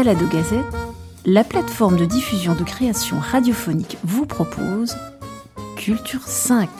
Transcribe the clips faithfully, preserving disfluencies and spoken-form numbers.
Balado Gazette, la plateforme de diffusion de création radiophonique vous propose Culture cinq.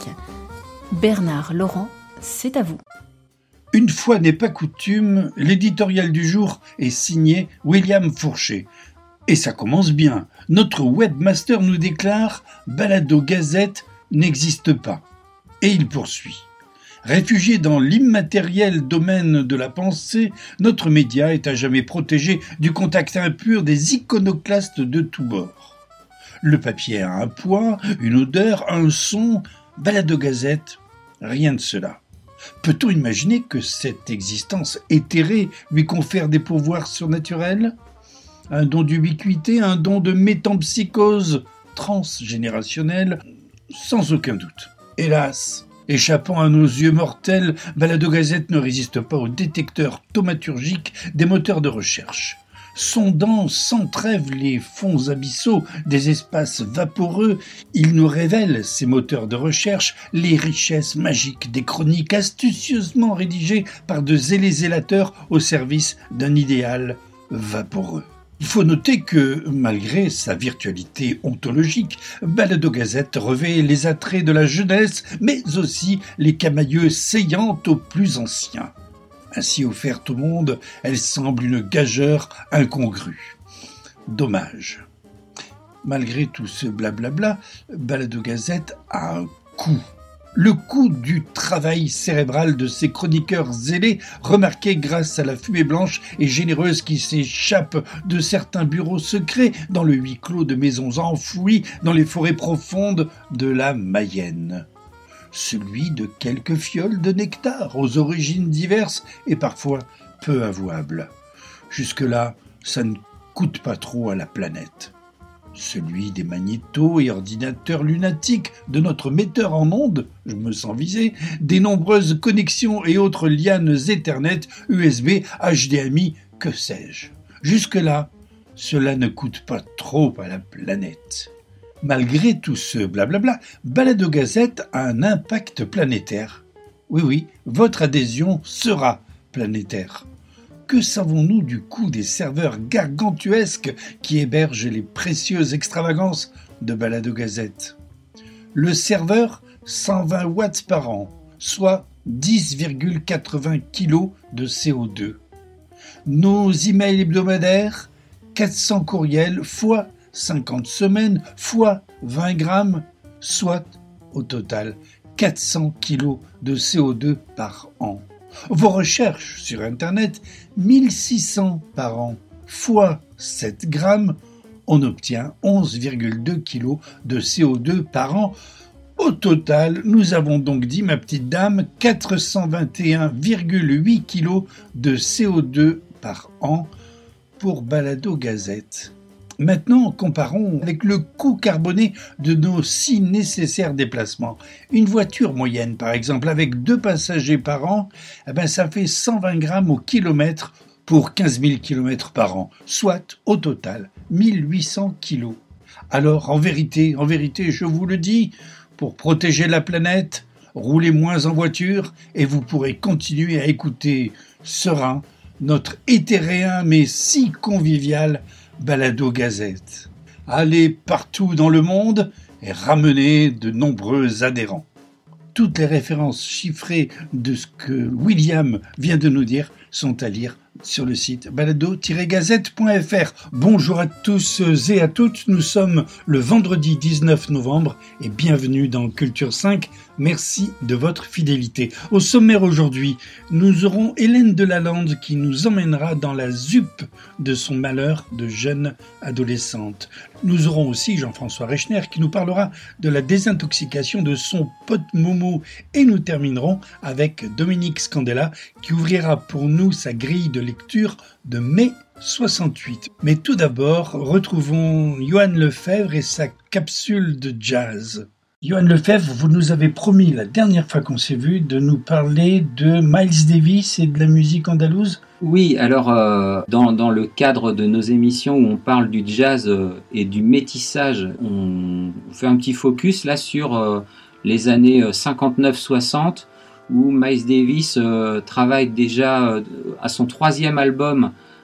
Bernard Laurent, c'est à vous. Une fois n'est pas coutume, l'éditorial du jour est signé William Fourchet. Et ça commence bien. Notre webmaster nous déclare « Balado Gazette n'existe pas ». Et il poursuit. Réfugié dans l'immatériel domaine de la pensée, notre média est à jamais protégé du contact impur des iconoclastes de tous bords. Le papier a un poids, une odeur, un son. Balado Gazette, rien de cela. Peut-on imaginer que cette existence éthérée lui confère des pouvoirs surnaturels ? Un don d'ubiquité, un don de métempsychose transgénérationnelle, sans aucun doute. Hélas, échappant à nos yeux mortels, Balado Gazette ne résiste pas au détecteur thaumaturgique des moteurs de recherche. Sondant sans trêve les fonds abyssaux des espaces vaporeux, il nous révèle, ces moteurs de recherche, les richesses magiques des chroniques astucieusement rédigées par de zélés zélateurs au service d'un idéal vaporeux. Il faut noter que, malgré sa virtualité ontologique, Balado Gazette revêt les attraits de la jeunesse, mais aussi les camailleux saillantes aux plus anciens. Ainsi offerte au monde, elle semble une gageure incongrue. Dommage. Malgré tout ce blablabla, Balado Gazette a un coût. Le coût du travail cérébral de ces chroniqueurs zélés, remarqué grâce à la fumée blanche et généreuse qui s'échappe de certains bureaux secrets dans le huis clos de maisons enfouies dans les forêts profondes de la Mayenne. Celui de quelques fioles de nectar aux origines diverses et parfois peu avouables. Jusque-là, ça ne coûte pas trop à la planète. Celui des magnétos et ordinateurs lunatiques de notre metteur en ondes, je me sens visé, des nombreuses connexions et autres lianes Ethernet, U S B, H D M I, que sais-je. Jusque-là, cela ne coûte pas trop à la planète. Malgré tout ce blablabla, Balado Gazette a un impact planétaire. Oui, oui, votre adhésion sera planétaire. Que savons-nous du coût des serveurs gargantuesques qui hébergent les précieuses extravagances de Balado Gazette ? Le serveur, cent vingt watts par an, soit dix virgule quatre-vingts kilos de C O deux. Nos emails hebdomadaires, quatre cents courriels fois cinquante semaines fois vingt grammes, soit au total quatre cents kilos de C O deux par an. Vos recherches sur Internet, mille six cents par an fois sept grammes, on obtient onze virgule deux kilos de C O deux par an. Au total, nous avons donc dit, ma petite dame, quatre cent vingt et un virgule huit kilos de C O deux par an pour Balado Gazette. Maintenant, comparons avec le coût carboné de nos si nécessaires déplacements. Une voiture moyenne, par exemple, avec deux passagers par an, eh ben, ça fait cent vingt grammes au kilomètre pour quinze mille kilomètres par an, soit au total mille huit cents kilos. Alors, en vérité, en vérité, je vous le dis, pour protéger la planète, roulez moins en voiture et vous pourrez continuer à écouter serein notre éthéréen mais si convivial Balado Gazette. Allez partout dans le monde et ramenez de nombreux adhérents. Toutes les références chiffrées de ce que William vient de nous dire sont à lire sur le site balado tiret gazette point f r. Bonjour à tous et à toutes, nous sommes le vendredi dix-neuf novembre et bienvenue dans Culture cinq. Merci de votre fidélité. Au sommaire aujourd'hui, nous aurons Hélène Delalande qui nous emmènera dans la Z U P de son malheur de jeune adolescente. Nous aurons aussi Jean-François Rechner qui nous parlera de la désintoxication de son pote Momo et nous terminerons avec Dominique Scandella qui ouvrira pour nous sa grille de lecture de mai soixante-huit. Mais tout d'abord, retrouvons Yoann Lefebvre et sa capsule de jazz. Yoann Lefebvre, vous nous avez promis la dernière fois qu'on s'est vu de nous parler de Miles Davis et de la musique andalouse. Oui, alors euh, dans, dans le cadre de nos émissions où on parle du jazz euh, et du métissage, on fait un petit focus là sur euh, les années cinquante-neuf soixante où Miles Davis euh, travaille déjà euh, à son troisième album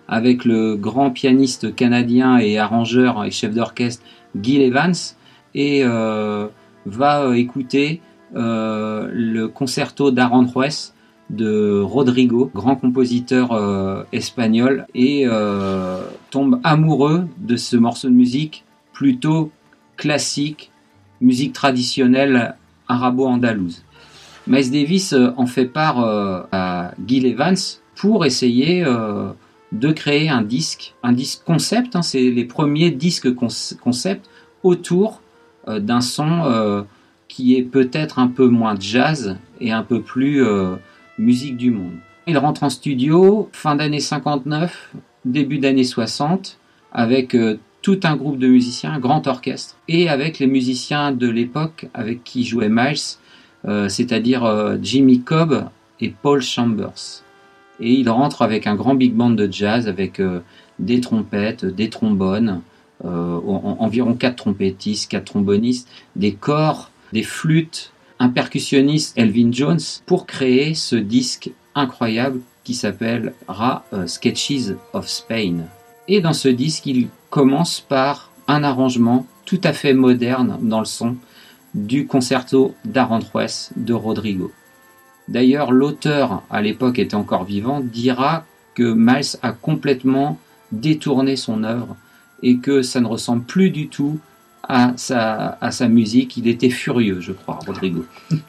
avec le grand pianiste canadien et arrangeur et chef d'orchestre Gil Evans, et euh, va écouter euh, le concerto d'Aranjuez de Rodrigo, grand compositeur euh, espagnol, et euh, tombe amoureux de ce morceau de musique plutôt classique, musique traditionnelle arabo-andalouse. Miles Davis euh, en fait part euh, à Gil Evans pour essayer euh, de créer un disque, un disque concept, hein, c'est les premiers disques concept autour euh, d'un son euh, qui est peut-être un peu moins jazz et un peu plus euh, musique du monde. Il rentre en studio fin d'année cinquante-neuf, début d'année soixante, avec euh, tout un groupe de musiciens, un grand orchestre, et avec les musiciens de l'époque avec qui jouait Miles, euh, c'est-à-dire euh, Jimmy Cobb et Paul Chambers. Et il rentre avec un grand big band de jazz, avec euh, des trompettes, des trombones, euh, en, environ quatre trompettistes, quatre trombonistes, des corps, des flûtes, un percussionniste, Elvin Jones, pour créer ce disque incroyable qui s'appellera euh, Sketches of Spain. Et dans ce disque, il commence par un arrangement tout à fait moderne dans le son du concerto d'Aranjuez de Rodrigo. D'ailleurs, l'auteur, à l'époque était encore vivant, dira que Miles a complètement détourné son œuvre et que ça ne ressemble plus du tout à sa, à sa musique. Il était furieux, je crois, Rodrigo.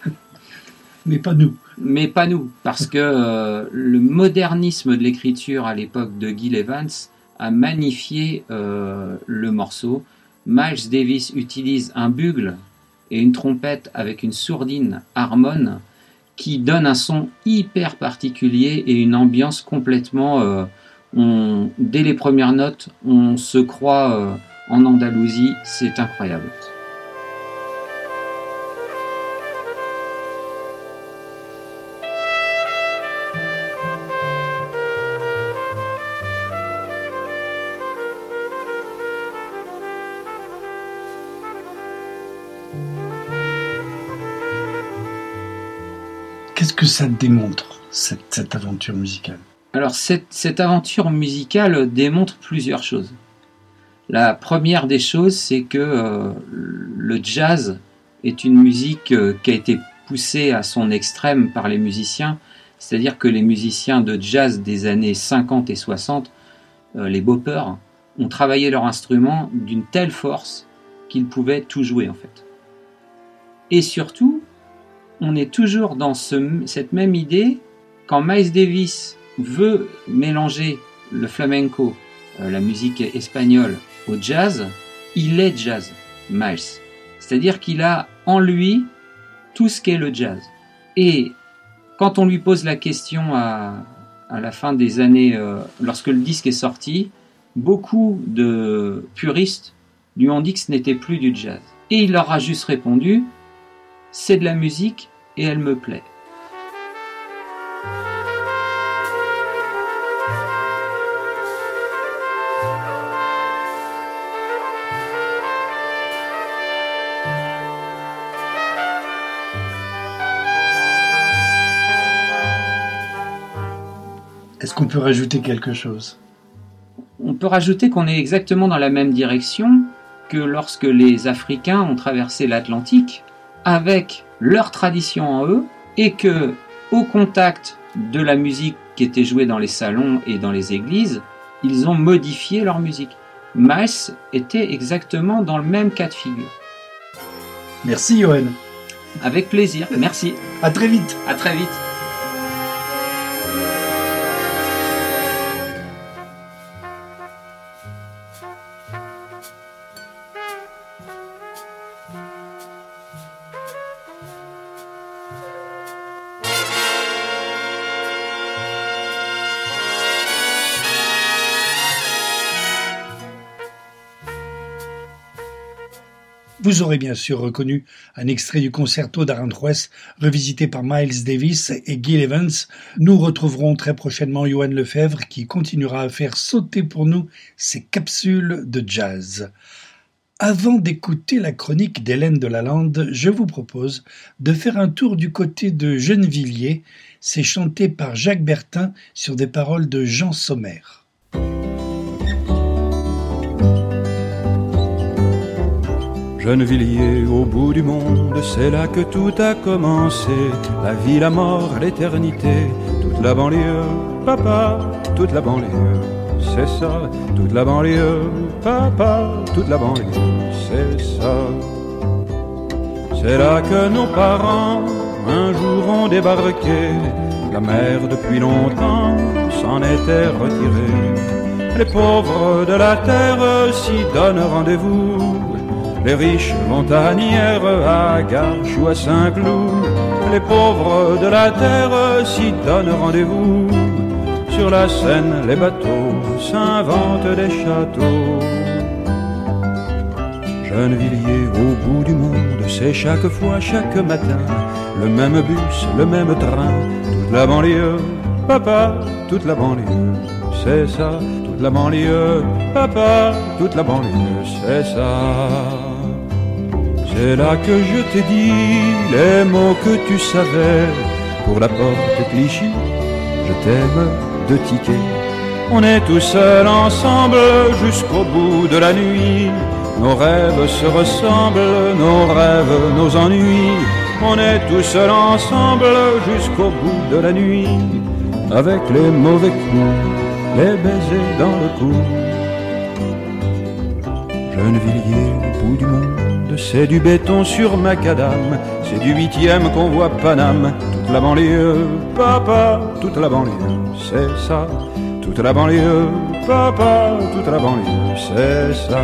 Mais pas nous. Mais pas nous, parce que euh, le modernisme de l'écriture à l'époque de Gil Evans a magnifié euh, le morceau. Miles Davis utilise un bugle et une trompette avec une sourdine harmone qui donne un son hyper particulier et une ambiance complètement... Euh, on, dès les premières notes, on se croit euh, en Andalousie, c'est incroyable. Qu'est-ce que ça démontre, cette, cette aventure musicale ? Alors, cette, cette aventure musicale démontre plusieurs choses. La première des choses, c'est que euh, le jazz est une musique euh, qui a été poussée à son extrême par les musiciens, c'est-à-dire que les musiciens de jazz des années cinquante et soixante, euh, les boppers, ont travaillé leur instrument d'une telle force qu'ils pouvaient tout jouer en fait. Et surtout, on est toujours dans ce, cette même idée, quand Miles Davis veut mélanger le flamenco, euh, la musique espagnole, au jazz, il est jazz, Miles. C'est-à-dire qu'il a en lui tout ce qu'est le jazz. Et quand on lui pose la question à, à la fin des années, euh, lorsque le disque est sorti, beaucoup de puristes lui ont dit que ce n'était plus du jazz. Et il leur a juste répondu, c'est de la musique et elle me plaît. Est-ce qu'on peut rajouter quelque chose ? On peut rajouter qu'on est exactement dans la même direction que lorsque les Africains ont traversé l'Atlantique avec leur tradition en eux et que, au contact de la musique qui était jouée dans les salons et dans les églises, ils ont modifié leur musique. Miles était exactement dans le même cas de figure. Merci Johan. Avec plaisir, merci. À très vite. À très vite. Vous aurez bien sûr reconnu un extrait du concerto d'Aranjuez revisité par Miles Davis et Gil Evans. Nous retrouverons très prochainement Johan Lefebvre qui continuera à faire sauter pour nous ses capsules de jazz. Avant d'écouter la chronique d'Hélène de Lalande, je vous propose de faire un tour du côté de Gennevilliers. C'est chanté par Jacques Bertin sur des paroles de Jean Sommer. Gennevilliers, au bout du monde, c'est là que tout a commencé. La vie, la mort, l'éternité, toute la banlieue, papa, toute la banlieue, c'est ça. Toute la banlieue, papa, toute la banlieue, c'est ça. C'est là que nos parents, un jour ont débarqué. La mer, depuis longtemps, s'en était retirée. Les pauvres de la terre s'y donnent rendez-vous. Les riches montagnères à Garches ou à Saint-Cloud. Les pauvres de la terre s'y donnent rendez-vous. Sur la Seine, les bateaux s'inventent des châteaux. Gennevilliers, au bout du monde, c'est chaque fois, chaque matin, le même bus, le même train. Toute la banlieue, papa, toute la banlieue, c'est ça. Toute la banlieue, papa, toute la banlieue, c'est ça. C'est là que je t'ai dit les mots que tu savais. Pour la porte Clichy, je t'aime de ticket. On est tous seuls ensemble jusqu'au bout de la nuit. Nos rêves se ressemblent, nos rêves, nos ennuis. On est tous seuls ensemble jusqu'au bout de la nuit. Avec les mauvais coups, les baisers dans le cou. Gennevilliers, au bout du monde, c'est du béton sur macadam. C'est du huitième qu'on voit Paname. Toute la banlieue, papa, toute la banlieue, c'est ça. Toute la banlieue, papa, toute la banlieue, c'est ça.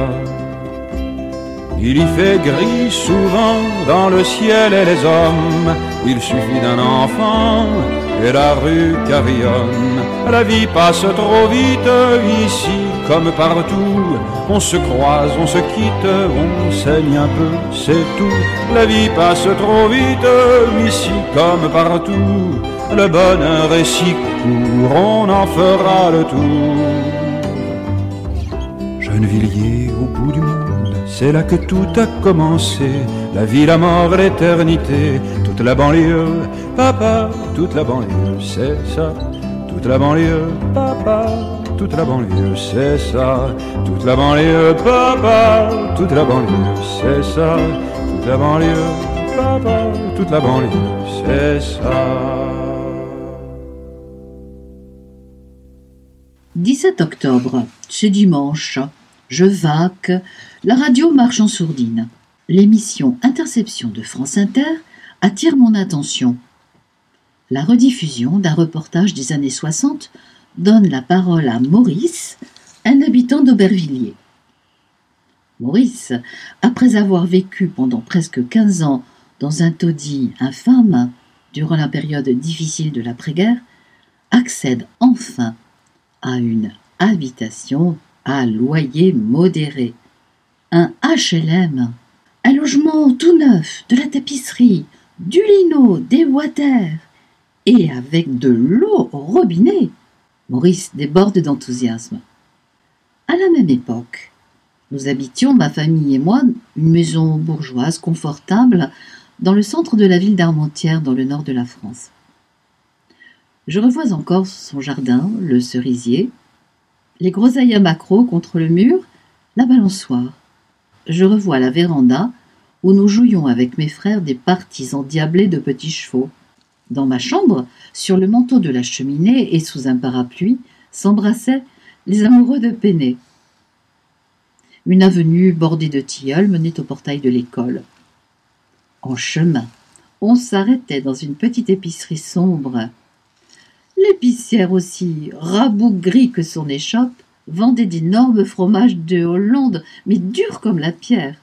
Il y fait gris souvent dans le ciel et les hommes. Il suffit d'un enfant et la rue carillonne. La vie passe trop vite ici comme partout. On se croise, on se quitte, on saigne un peu, c'est tout. La vie passe trop vite ici comme partout. Le bonheur est si court, on en fera le tour. Gennevilliers, au bout du monde, c'est là que tout a commencé. La vie, la mort, l'éternité, toute la banlieue, papa, toute la banlieue, c'est ça. Toute la banlieue, papa, toute la banlieue, c'est ça. Toute la banlieue, papa, toute la banlieue, c'est ça. Toute la banlieue, papa, toute la banlieue, c'est ça. dix-sept octobre, c'est dimanche. Je vaque, la radio marche en sourdine. L'émission Interception de France Inter attire mon attention. La rediffusion d'un reportage des années soixante donne la parole à Maurice, un habitant d'Aubervilliers. Maurice, après avoir vécu pendant presque quinze ans dans un taudis infâme durant la période difficile de l'après-guerre, accède enfin à une habitation à loyer modéré, un H L M, un logement tout neuf, de la tapisserie, du lino, des water, et avec de l'eau au robinet. Maurice déborde d'enthousiasme. À la même époque, nous habitions, ma famille et moi, une maison bourgeoise confortable dans le centre de la ville d'Armentières, dans le nord de la France. Je revois encore son jardin, le cerisier, les groseilles à maquereaux contre le mur, la balançoire. Je revois la véranda où nous jouions avec mes frères des parties endiablées de petits chevaux. Dans ma chambre, sur le manteau de la cheminée et sous un parapluie, s'embrassaient les amoureux de Péné. Une avenue bordée de tilleuls menait au portail de l'école. En chemin, on s'arrêtait dans une petite épicerie sombre. L'épicière, aussi rabougrie que son échoppe, vendait d'énormes fromages de Hollande, mais durs comme la pierre.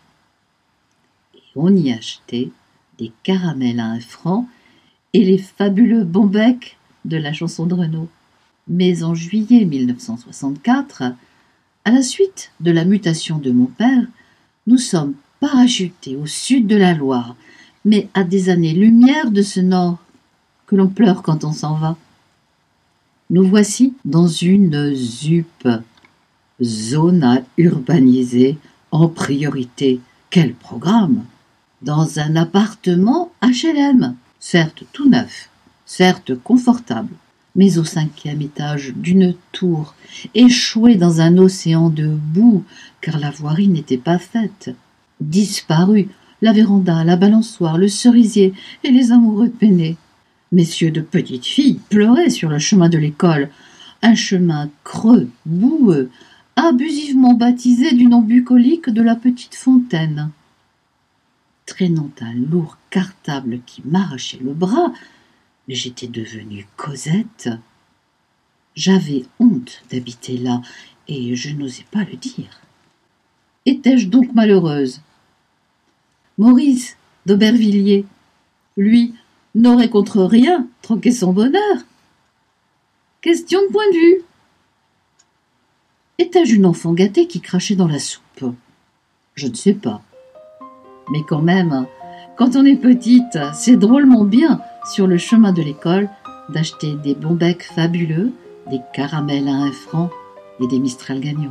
Et on y achetait des caramels à un franc et les fabuleux bonbecs de la chanson de Renaud. Mais en juillet mille neuf cent soixante-quatre, à la suite de la mutation de mon père, nous sommes parachutés au sud de la Loire, mais à des années-lumière de ce nord que l'on pleure quand on s'en va. Nous voici dans une Z U P, zone à urbaniser en priorité. Quel programme! Dans un appartement H L M, certes tout neuf, certes confortable, mais au cinquième étage d'une tour, échouée dans un océan de boue, car la voirie n'était pas faite. Disparu, la véranda, la balançoire, le cerisier et les amoureux peinés. Messieurs de petites filles pleuraient sur le chemin de l'école, un chemin creux, boueux, abusivement baptisé du nom bucolique de la petite fontaine. Traînant un lourd cartable qui m'arrachait le bras, j'étais devenue Cosette. J'avais honte d'habiter là, et je n'osais pas le dire. Étais-je donc malheureuse ? Maurice d'Aubervilliers, lui, n'aurait contre rien troqué son bonheur. Question de point de vue. Étais-je une enfant gâtée qui crachait dans la soupe ? Je ne sais pas. Mais quand même, quand on est petite, c'est drôlement bien, sur le chemin de l'école, d'acheter des bons becs fabuleux, des caramels à un franc et des Mistral gagnants.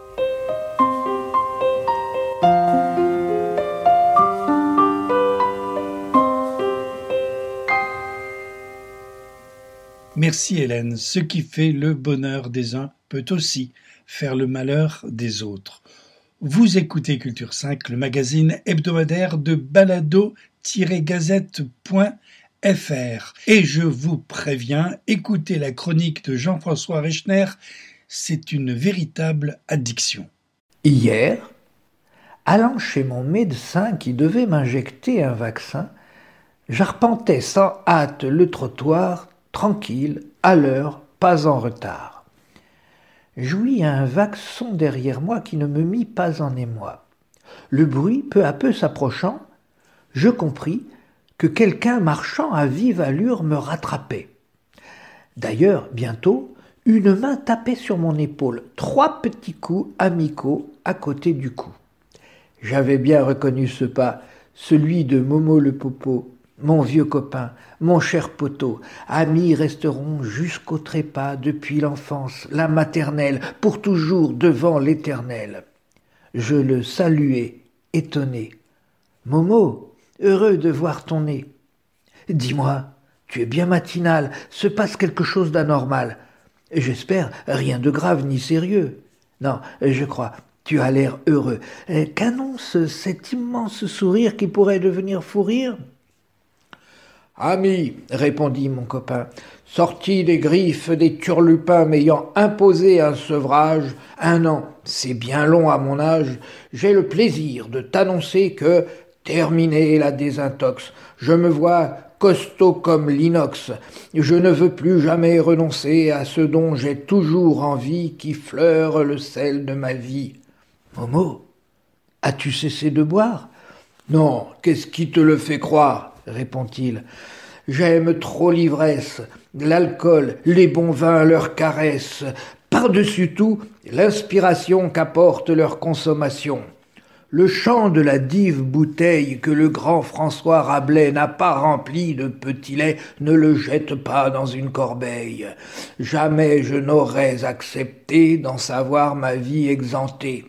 Merci Hélène. Ce qui fait le bonheur des uns peut aussi faire le malheur des autres. Vous écoutez Culture cinq, le magazine hebdomadaire de balado tiret gazette point f r. Et je vous préviens, écoutez la chronique de Jean-François Rechner, c'est une véritable addiction. Hier, allant chez mon médecin qui devait m'injecter un vaccin, j'arpentais sans hâte le trottoir, tranquille, à l'heure, pas en retard. J'ouïs un vague son derrière moi qui ne me mit pas en émoi. Le bruit, peu à peu s'approchant, je compris que quelqu'un marchant à vive allure me rattrapait. D'ailleurs, bientôt, une main tapait sur mon épaule, trois petits coups amicaux à côté du cou. J'avais bien reconnu ce pas, celui de Momo le Popo, mon vieux copain, mon cher poteau. Amis resteront jusqu'au trépas depuis l'enfance, la maternelle, pour toujours devant l'éternel. Je le saluai, étonné. Momo, heureux de voir ton nez. Dis-moi, tu es bien matinal, se passe quelque chose d'anormal. J'espère rien de grave ni sérieux. Non, je crois, tu as l'air heureux. Qu'annonce cet immense sourire qui pourrait devenir fou rire ? Ami, répondit mon copain, sorti des griffes des turlupins m'ayant imposé un sevrage, un an, c'est bien long à mon âge, j'ai le plaisir de t'annoncer que, terminée la désintox, je me vois costaud comme l'inox, je ne veux plus jamais renoncer à ce dont j'ai toujours envie qui fleure le sel de ma vie. Momo, as-tu cessé de boire ? Non, qu'est-ce qui te le fait croire ? Répond-il. J'aime trop l'ivresse, l'alcool, les bons vins, leurs caresses, par-dessus tout, l'inspiration qu'apporte leur consommation. Le chant de la dive bouteille que le grand François Rabelais n'a pas rempli de petit lait ne le jette pas dans une corbeille. Jamais je n'aurais accepté d'en savoir ma vie exemptée.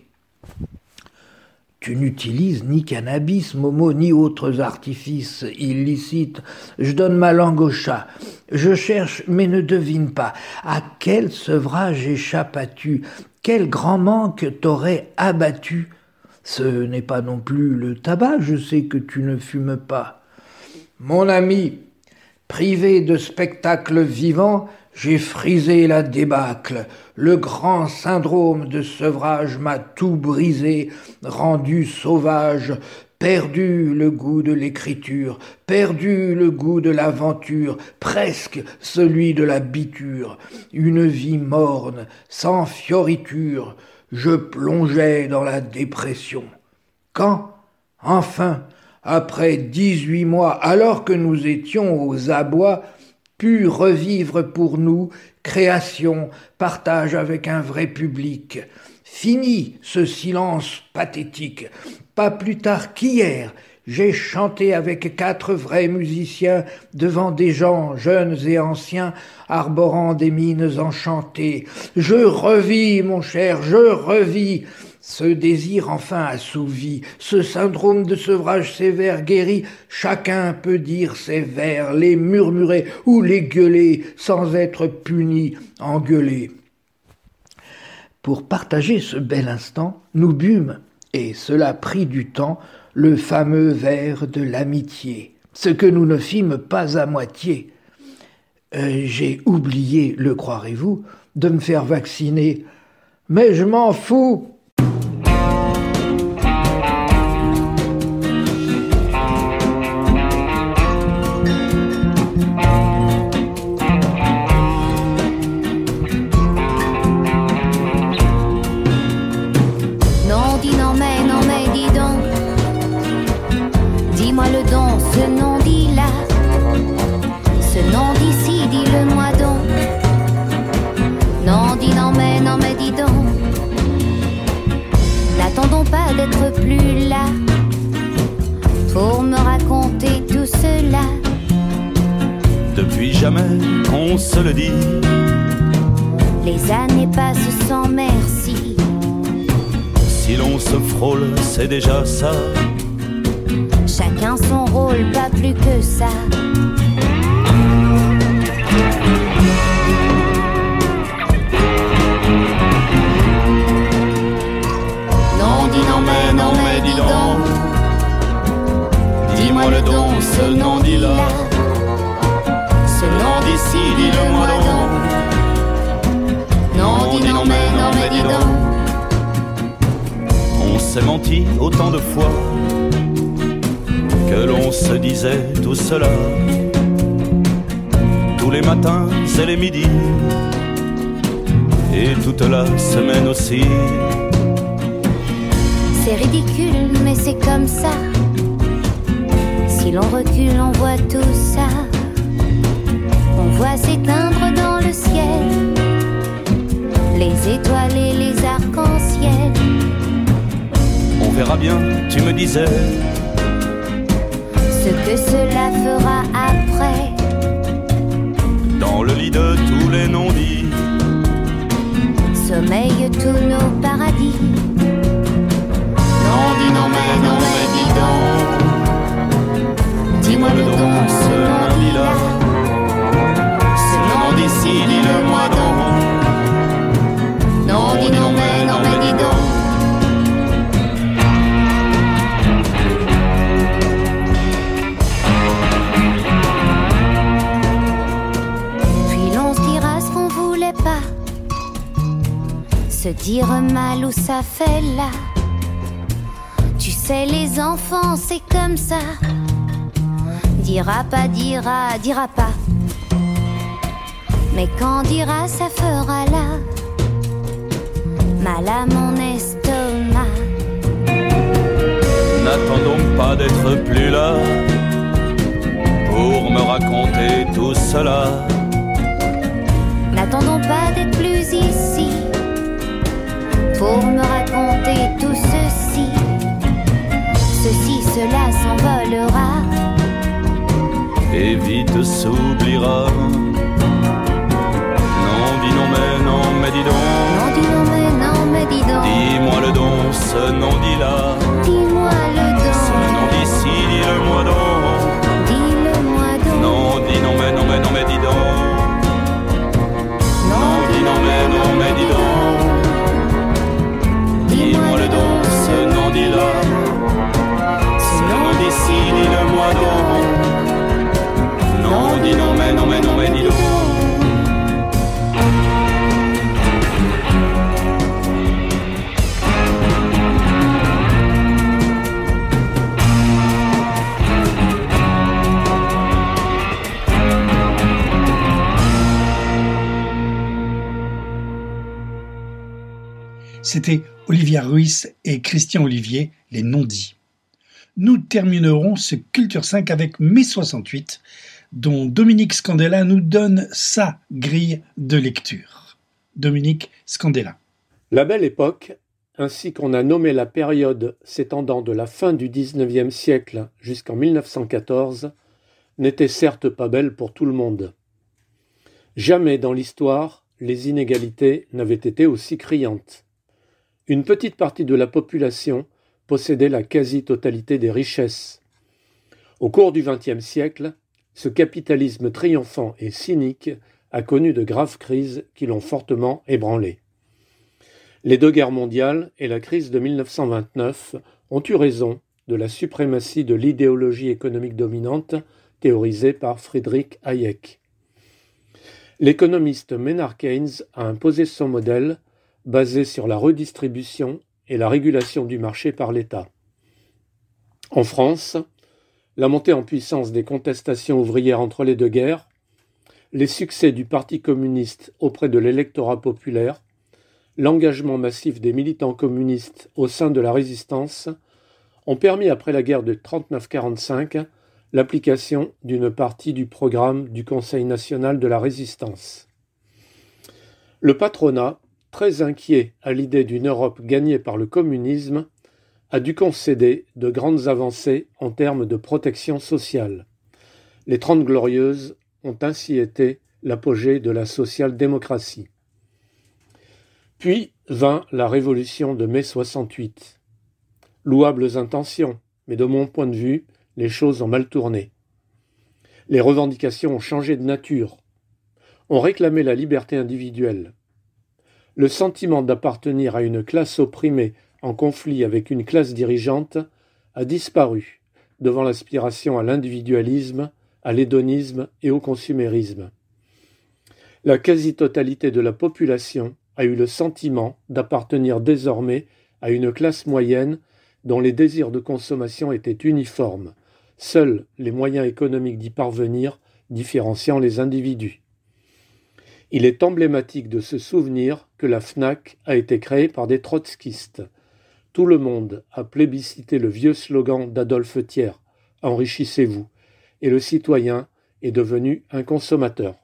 Tu n'utilises ni cannabis, Momo, ni autres artifices illicites. Je donne ma langue au chat. Je cherche, mais ne devine pas. À quel sevrage échappes-tu ? Quel grand manque t'aurait abattu ? Ce n'est pas non plus le tabac, je sais que tu ne fumes pas. Mon ami, privé de spectacle vivant, j'ai frisé la débâcle. Le grand syndrome de sevrage m'a tout brisé, rendu sauvage, perdu le goût de l'écriture, perdu le goût de l'aventure, presque celui de la biture. Une vie morne, sans fioriture, je plongeais dans la dépression. Quand, enfin, après dix-huit mois, alors que nous étions aux abois, put revivre pour nous, création, partage avec un vrai public. Fini ce silence pathétique. Pas plus tard qu'hier, j'ai chanté avec quatre vrais musiciens devant des gens jeunes et anciens, arborant des mines enchantées. Je revis, mon cher, je revis. Ce désir enfin assouvi, ce syndrome de sevrage sévère guéri, chacun peut dire ses vers, les murmurer ou les gueuler, sans être puni, engueulé. Pour partager ce bel instant, nous bûmes, Et cela prit du temps, le fameux vers de l'amitié, ce que nous ne fîmes pas à moitié. Euh, j'ai oublié, le croirez-vous, de me faire vacciner. Mais je m'en fous. Non, dis non, mais non, mais dis donc. Dis-moi le don, ce nom dit là. Ce nom d'ici, dis-le-moi donc. Non, dis non, mais non, mais dis donc. N'attendons pas d'être plus là pour me raconter tout cela. Depuis jamais qu'on se le dit, les années passent sans merci. si l'on se frôle, c'est déjà ça. Chacun son rôle, pas plus que ça. Non, dis non, mais non, mais dis donc. Dis-moi le don, ce nom dit là. Ce nom d'ici, dis-le-moi donc. Non, dis non, mais non, mais dis donc. On s'est menti autant de fois que l'on se disait tout cela, tous les matins et les midis, et toute la semaine aussi. C'est ridicule, mais c'est comme ça. Si l'on recule, on voit tout ça. On voit s'éteindre dans le ciel les étoiles et les arcs-en-ciel. On verra bien, tu me disais, ce que cela fera après. dans le lit de tous les non-dits, Sommeillent tous nos paradis. Non, dis non, mais non, mais dis donc. Dis-moi le don, ce nom dit là. Ce nom d'ici, dis-le-moi donc. Non, dis non, mais non, mais dis donc. Puis l'on se dira ce qu'on voulait pas. Se dire mal où ça fait là. Tu sais, les enfants, c'est comme ça. Dira pas, dira, dira pas. Mais quand dira, ça fera là mal à mon estomac. n'attendons pas d'être plus là pour me raconter tout cela. N'attendons pas d'être plus ici pour me raconter tout ceci. Ceci, cela s'envolera Et vite s'oubliera. Non, dis non, mais non, mais dis donc. Non, dis non, mais non, mais dis donc. Dis-moi le don, ce nom dit là. Dis-moi le Ce don. nom d'ici, dis-le-moi donc. Dis-le-moi donc. Non, dis non, mais non, mais non, mais dis donc. Non, dis non, mais non, mais dis donc. Dis-moi le don, ce nom dit là. Ce nom d'ici, dis-le-moi donc. Non, dis non, mais non, mais non, mais dis donc. C'était Olivia Ruiz et Christian Olivier, les non-dits. Nous terminerons ce Culture cinq avec Mai soixante-huit, dont Dominique Scandella nous donne sa grille de lecture. Dominique Scandella. La Belle Époque, ainsi qu'on a nommé la période s'étendant de la fin du dix-neuvième siècle jusqu'en mille neuf cent quatorze, n'était certes pas belle pour tout le monde. Jamais dans l'histoire, les inégalités n'avaient été aussi criantes. Une petite partie de la population possédait la quasi-totalité des richesses. Au cours du vingtième siècle, ce capitalisme triomphant et cynique a connu de graves crises qui l'ont fortement ébranlé. Les deux guerres mondiales et la crise de mille neuf cent vingt-neuf ont eu raison de la suprématie de l'idéologie économique dominante théorisée par Friedrich Hayek. L'économiste Maynard Keynes a imposé son modèle basé sur la redistribution et la régulation du marché par l'État. En France, la montée en puissance des contestations ouvrières entre les deux guerres, les succès du Parti communiste auprès de l'électorat populaire, l'engagement massif des militants communistes au sein de la résistance ont permis après la guerre de trente-neuf quarante-cinq l'application d'une partie du programme du Conseil national de la résistance. Le patronat, très inquiet à l'idée d'une Europe gagnée par le communisme, a dû concéder de grandes avancées en termes de protection sociale. Les Trente Glorieuses ont ainsi été l'apogée de la social-démocratie. Puis vint la révolution de mai soixante-huit. Louables intentions, mais de mon point de vue, les choses ont mal tourné. Les revendications ont changé de nature. On réclamait la liberté individuelle. Le sentiment d'appartenir à une classe opprimée en conflit avec une classe dirigeante a disparu devant l'aspiration à l'individualisme, à l'hédonisme et au consumérisme. La quasi-totalité de la population a eu le sentiment d'appartenir désormais à une classe moyenne dont les désirs de consommation étaient uniformes, seuls les moyens économiques d'y parvenir différenciant les individus. Il est emblématique de se souvenir que la FNAC a été créée par des trotskistes. Tout le monde a plébiscité le vieux slogan d'Adolphe Thiers, « Enrichissez-vous », et le citoyen est devenu un consommateur.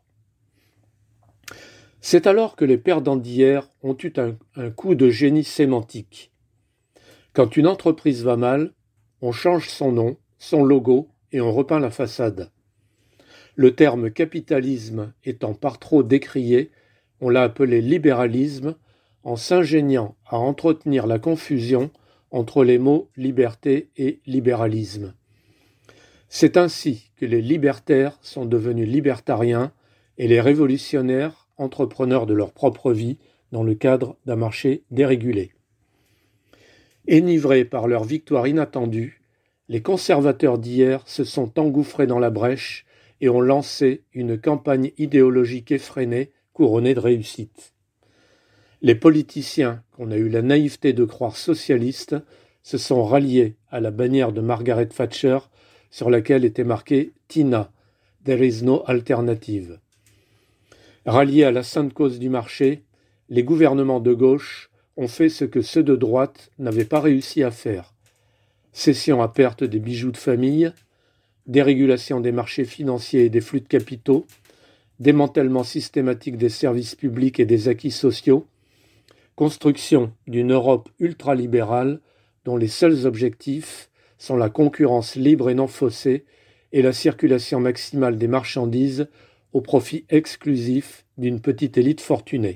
C'est alors que les perdants d'hier ont eu un, un coup de génie sémantique. Quand une entreprise va mal, on change son nom, son logo et on repeint la façade. Le terme capitalisme étant par trop décrié, on l'a appelé libéralisme en s'ingéniant à entretenir la confusion entre les mots liberté et libéralisme. C'est ainsi que les libertaires sont devenus libertariens et les révolutionnaires entrepreneurs de leur propre vie dans le cadre d'un marché dérégulé. Enivrés par leur victoire inattendue, les conservateurs d'hier se sont engouffrés dans la brèche et ont lancé une campagne idéologique effrénée couronnée de réussite. Les politiciens qu'on a eu la naïveté de croire socialistes se sont ralliés à la bannière de Margaret Thatcher sur laquelle était marqué « Tina, there is no alternative ». Ralliés à la sainte cause du marché, les gouvernements de gauche ont fait ce que ceux de droite n'avaient pas réussi à faire. Cession à perte des bijoux de famille, dérégulation des marchés financiers et des flux de capitaux, démantèlement systématique des services publics et des acquis sociaux, construction d'une Europe ultralibérale dont les seuls objectifs sont la concurrence libre et non faussée et la circulation maximale des marchandises au profit exclusif d'une petite élite fortunée.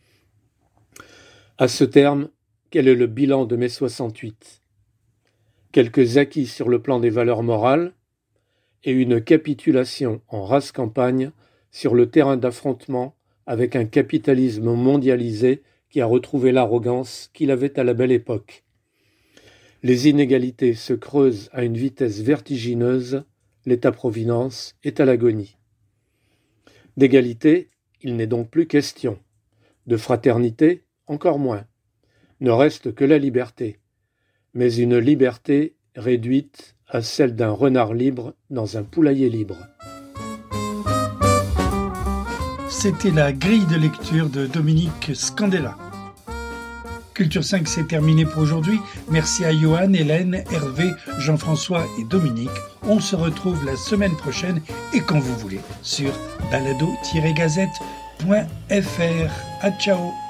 À ce terme, quel est le bilan de mai soixante-huit ? Quelques acquis sur le plan des valeurs morales et une capitulation en rase campagne sur le terrain d'affrontement avec un capitalisme mondialisé qui a retrouvé l'arrogance qu'il avait à la belle époque. Les inégalités se creusent à une vitesse vertigineuse, l'État-providence est à l'agonie. D'égalité, il n'est donc plus question. De fraternité, encore moins. Ne reste que la liberté. Mais une liberté réduite à celle d'un renard libre dans un poulailler libre. C'était la grille de lecture de Dominique Scandella. Culture cinq, c'est terminé pour aujourd'hui. Merci à Johan, Hélène, Hervé, Jean-François et Dominique. On se retrouve la semaine prochaine et quand vous voulez sur balado tiret gazette point f r. À ciao.